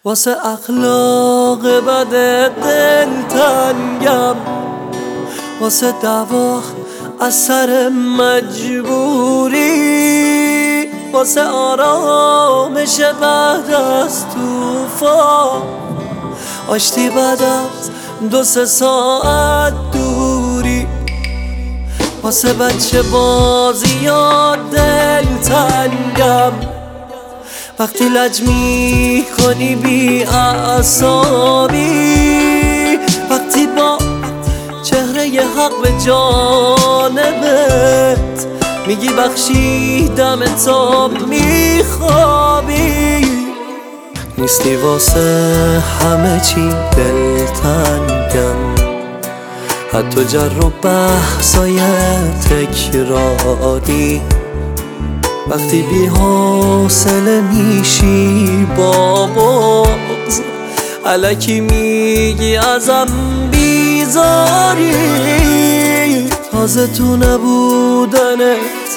واسه اخلاق بد دلتنگم، واسه دعوا از سر مجبوری، واسه آرامش بعد از طوفان، آشتی بعد از 2-3 ساعت دوری، واسه بچه بازیات دلتنگم، وقتی لج میکنی بی اعصابی، وقتی با چهره حق به جانبت میگی بخشیدم تا میخوابی، نیستی واسه همه چی دلتنگم، حتی جر و بحثای تکراری، وقتی بی حوصله میشی با بغض الکی میگی ازم بیزاری، تازه تو نبودنت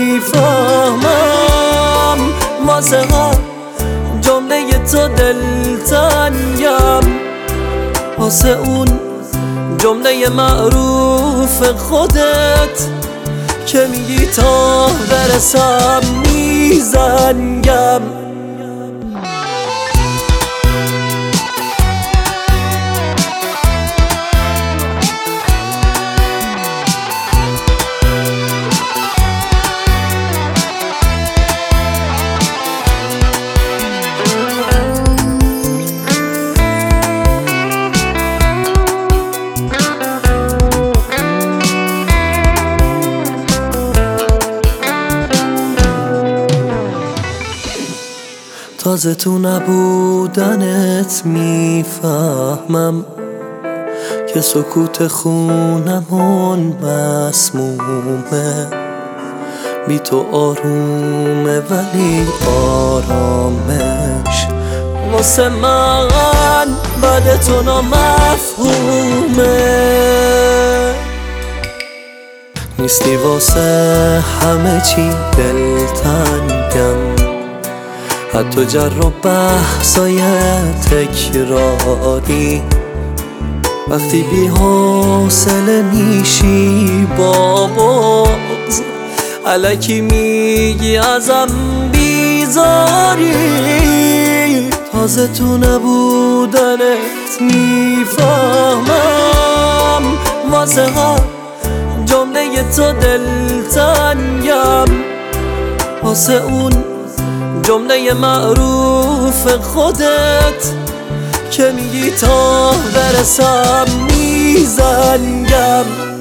میفهمم، واسه هر جمله تو دلتنگم، واسه اون جمله معروف خودت که میگی تا برسم میزنگم. تازه تو نبودنت میفهمم که سکوت خونمون مسمومه، بی تو آرومه ولی آرامش واسه من بعد تو نامفهومه، نیستی واسه همه چی دلتنگم، حتی جر و بحثای تکراری، وقتی بی حوصله میشی با بغض الکی میگی ازم بیزاری، تازه تو نبودنت میفهمم، واسه هر جمله تو دلتنگم، واسه اون جمله معروف خودت که میگی تا برسم میزنگم.